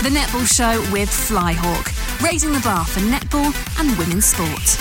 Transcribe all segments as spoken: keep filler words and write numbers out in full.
The Netball Show with Flyhawk, raising the bar for netball and women's sport.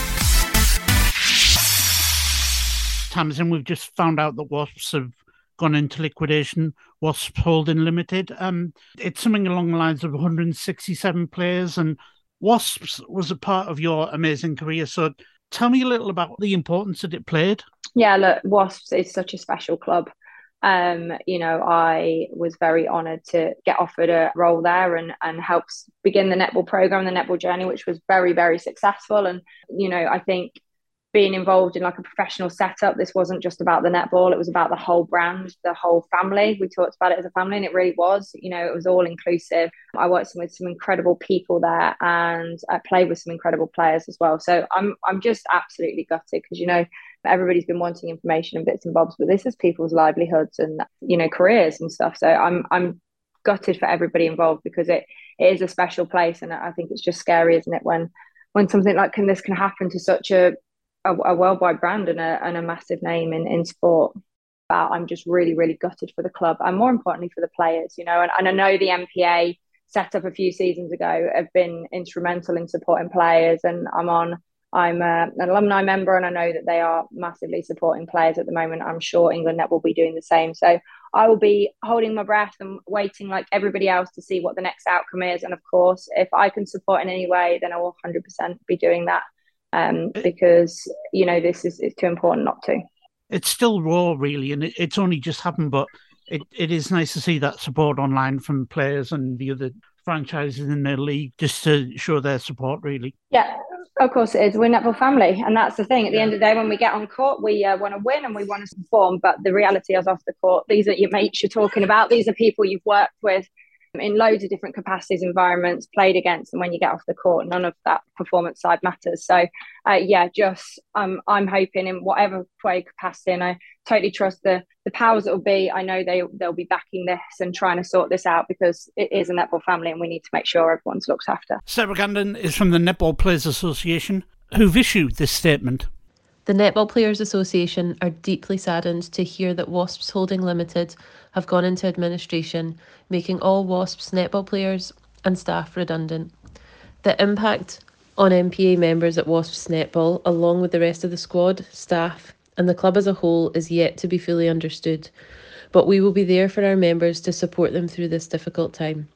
Tamsin, we've just found out that Wasps have gone into liquidation. Wasps Holding Limited. Um, it's something along the lines of one hundred sixty-seven players, and Wasps was a part of your amazing career. So tell me a little about the importance that it played. Yeah, look, Wasps is such a special club. Um, you know, I was very honoured to get offered a role there and, and help begin the netball programme, the netball journey, which was very, very successful. And, you know, I think being involved in like a professional setup, this wasn't just about the netball, it was about the whole brand, the whole family. We talked about it as a family, and it really was. You know, it was all inclusive. I worked with some incredible people there, and I played with some incredible players as well. So I'm I'm just absolutely gutted, because, you know, everybody's been wanting information and bits and bobs, but this is people's livelihoods and, you know, careers and stuff. So I'm I'm gutted for everybody involved, because it, it is a special place, and I think it's just scary, isn't it, when when something like can, this can happen to such a a, a worldwide brand and a, and a massive name in, in sport. But I'm just really, really gutted for the club, and more importantly for the players, you know, and, and I know the M P A set up a few seasons ago have been instrumental in supporting players, and I'm on, I'm a, an alumni member, and I know that they are massively supporting players at the moment. I'm sure England Net will be doing the same. So I will be holding my breath and waiting like everybody else to see what the next outcome is. And of course, if I can support in any way, then I will one hundred percent be doing that. Um, because, you know, this is it's too important not to. It's still raw, really, and it, it's only just happened, but it, it is nice to see that support online from players and the other franchises in their league, just to show their support, really. Yeah, of course it is. We're a netball family, and that's the thing. At the yeah. end of the day, when we get on court, we uh, want to win and we want to perform, but the reality is off the court, these are your mates you're talking about. These are people you've worked with in loads of different capacities, environments, played against, and when you get off the court, none of that performance side matters. So uh, yeah, just um, I'm hoping in whatever way capacity, and I totally trust the the powers that will be. I know they they'll be backing this and trying to sort this out, because it is a netball family and we need to make sure everyone's looked after. Sarah Gandon is from the Netball Players Association, who've issued this statement. The Netball Players Association are deeply saddened to hear that Wasps Holding Limited have gone into administration, making all Wasps netball players and staff redundant. The impact on M P A members at Wasps Netball, along with the rest of the squad, staff and the club as a whole, is yet to be fully understood, but we will be there for our members to support them through this difficult time.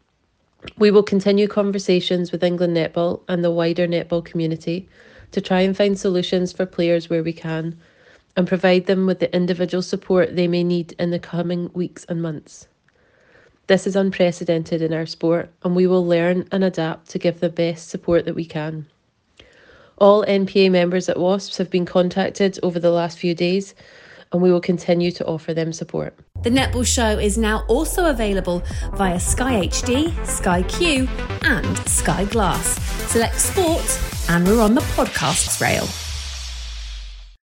We will continue conversations with England Netball and the wider netball community to try and find solutions for players where we can, and provide them with the individual support they may need in the coming weeks and months. This is unprecedented in our sport, and we will learn and adapt to give the best support that we can. All N P A members at Wasps have been contacted over the last few days, and we will continue to offer them support. The Netball Show is now also available via Sky H D, Sky Q and Sky Glass. Select Sport, and we're on the podcasts rail.